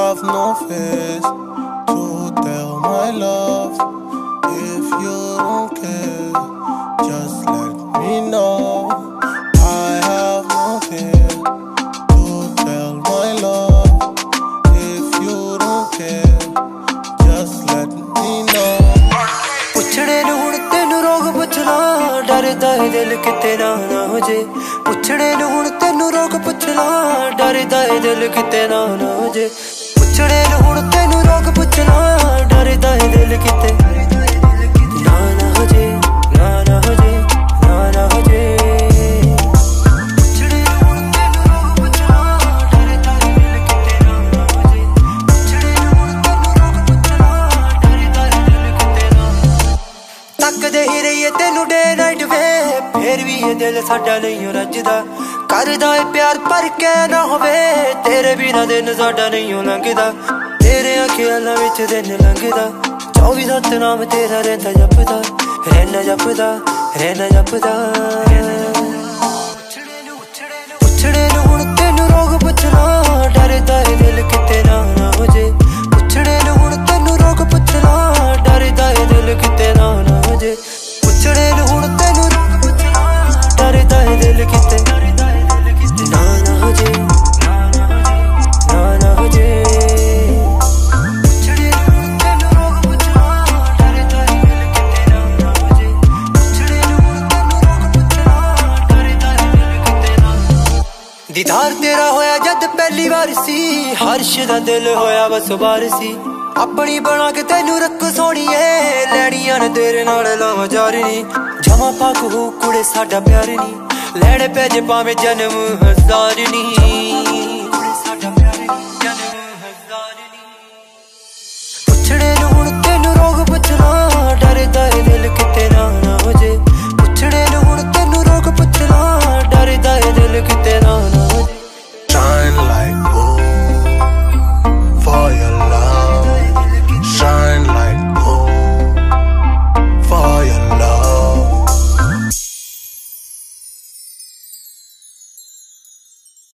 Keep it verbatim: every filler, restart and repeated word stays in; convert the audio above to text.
have no face to tell my love. If you don't care, just let me know. I have no fear to tell my love. If you don't care, just let me know. पुछड़े नू हुण तेनू रोग पुछना, डरदा है दिल किते ना ना हो जे। पुछड़े नू हुण तेनू रोग पुछना, डरदा है दिल किते ना ना हो जे। पुछड़े नू हुण तेनू रोग पुछना, डरदा है दिल किते ना ना हो जे, ना ना हो जे, ना ना हो जे। पुछड़े नू हुण तेनू रोग पुछना, डरदा है दिल किते ना ना हो जे। पुछड़े नू हुण तेनू रोग पुछना, डरदा है दिल किते ना। तकदे ही रहिए तेनू डे नाइट वे, फिर भी ये दिल साडा नहीं रजदा। करदा है प्यार पर कै ना होवे, तेरे बिना दिन साडा नहीं लंघदा। तेरे ख्यालां विच दिन लंघदा, चौबी सत्त नाम तेरा रहिंदा जपदा, रैना जपदा, रैना जपदा। पुछड़े नू हुण तेनू रोग पुछना, डरदा है दिल किते ना ना हो जे। पुछड़े नू हुण तेनू रोग पुछना, डरदा है दिल किते ना ना हो जे। पुछड़े नू हुण तेनू रोग पुछना, डरदा है दिल किते ना ना हो जे, ना ना हो जे। पुछड़े नू हुण तेनू रोग पुछना, डरदा है दिल किते ना ना हो जे। पुछड़े नू हुण तेनू रोग पुछना, डरदा है दिल किते ना। दीदार तेरा होया जद पहली बार सी, हर्ष दा दिल होया बस बार सी। अपनी बना के तेनू रख सोहणीए, लैणियां ने तेरे नाल लावां जार नी। जमा पाक हो कुड़े साडा प्यार नी, लैणे पै जे भावें जन्म हजार नी।